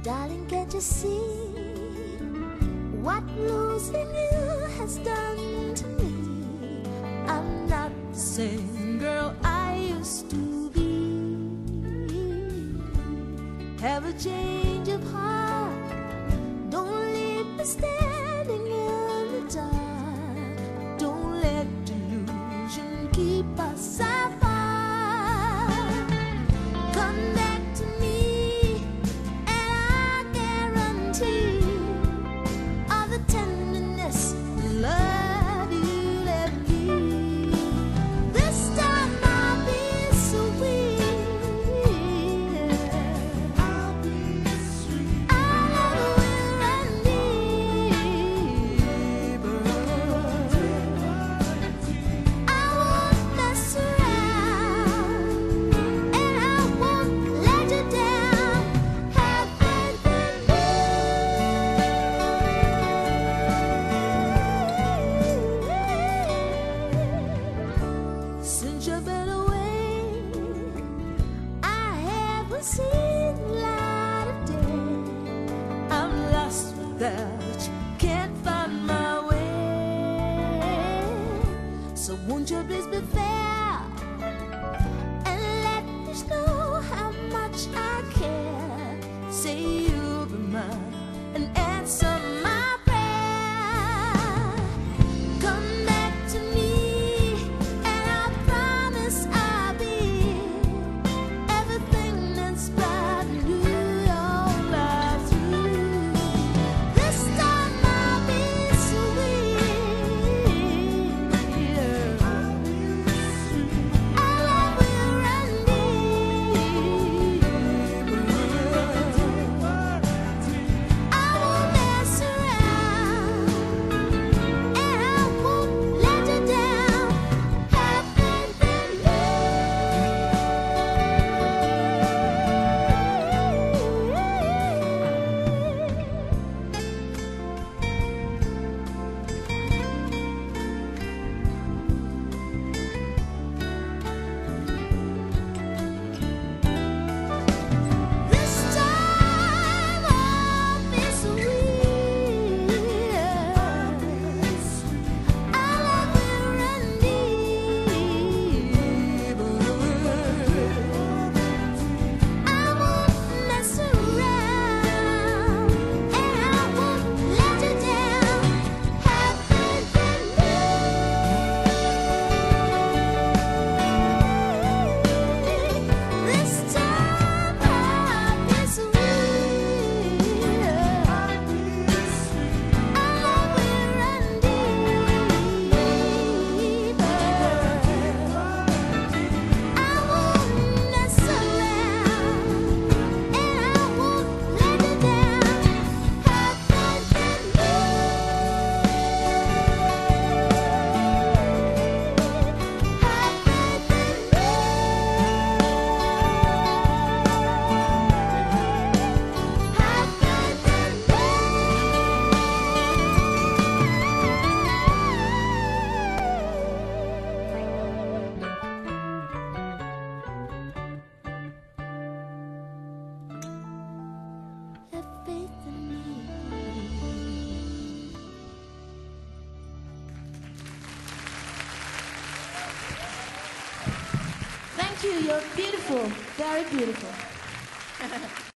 Darling, can't you see what losing you has done to me? I'm not the same girl I used to be. Have a change of heart, don't leave me standing in the dark. Don't let delusion keep us apart. Come back to me, and I guarantee all the tenderness and love you let me. This time I'll be sweet. I'll be sweet. Our love will run deeper. I won't mess around, and I won't let you down. Have faith in me. Since you've been away, I haven't seen the light of day. I'm lost without you, can't find my way. So won't you please be fair and let me know how much I care. Say you'll be mine and answer my prayer. Come back to me, and I promise I'll be everything that's bright and blue all life through. This time I'll be sweet. Our love will run deeper. I won't mess around, and I won't let you down. Have faith in me. This time I'll be sweet. Our love will run deeper. I won't mess around, and I won't let you down. Have faith in me. This time I'll be sweet. Our love will run deeper. I won't mess around, and I won't let you down. Have faith in me. Have faith in me. Have faith in me. Have faith in me. Thank you. You're beautiful. Very beautiful.